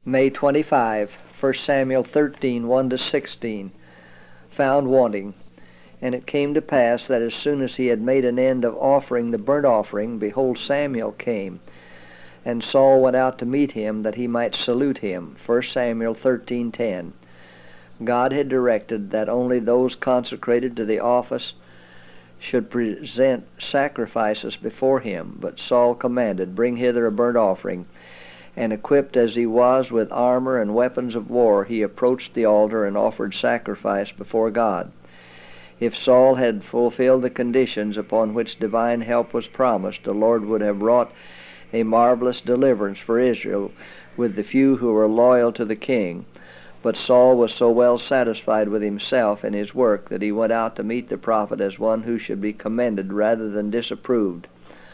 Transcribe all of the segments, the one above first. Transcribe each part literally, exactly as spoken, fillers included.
May twenty-fifth, First Samuel thirteen, one to sixteen. Found wanting. And it came to pass that as soon as he had made an end of offering the burnt offering, behold, Samuel came. And Saul went out to meet him, that he might salute him. First Samuel thirteen ten. God had directed that only those consecrated to the office should present sacrifices before him. But Saul commanded, Bring hither a burnt offering. And equipped as he was with armor and weapons of war, he approached the altar and offered sacrifice before God. If Saul had fulfilled the conditions upon which divine help was promised, the Lord would have wrought a marvelous deliverance for Israel with the few who were loyal to the king. But Saul was so well satisfied with himself and his work that he went out to meet the prophet as one who should be commended rather than disapproved.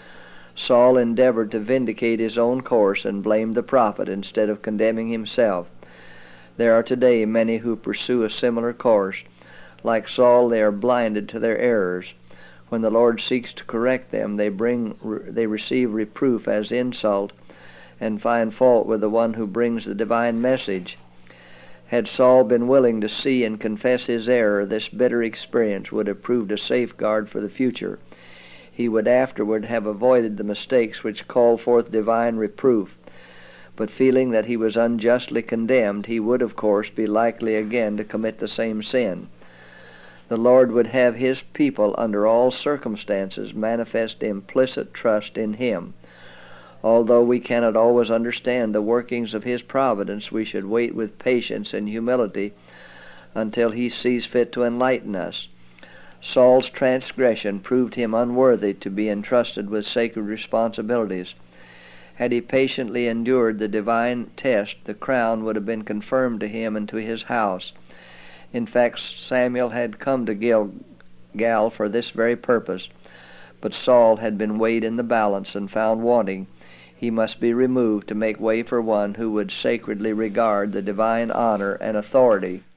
Saul endeavored to vindicate his own course and blamed the prophet instead of condemning himself. There are today many who pursue a similar course. Like Saul, they are blinded to their errors. When the Lord seeks to correct them, they bring, they receive reproof as insult and find fault with the one who brings the divine message. Had Saul been willing to see and confess his error, this bitter experience would have proved a safeguard for the future. He would afterward have avoided the mistakes which called forth divine reproof. But feeling that he was unjustly condemned, he would, of course, be likely again to commit the same sin. The Lord would have his people, under all circumstances, manifest implicit trust in him. Although we cannot always understand the workings of his providence, we should wait with patience and humility until he sees fit to enlighten us. Saul's transgression proved him unworthy to be entrusted with sacred responsibilities. Had he patiently endured the divine test, the crown would have been confirmed to him and to his house. In fact, Samuel had come to Gilgal for this very purpose, but Saul had been weighed in the balance and found wanting. He must be removed to make way for one who would sacredly regard the divine honor and authority.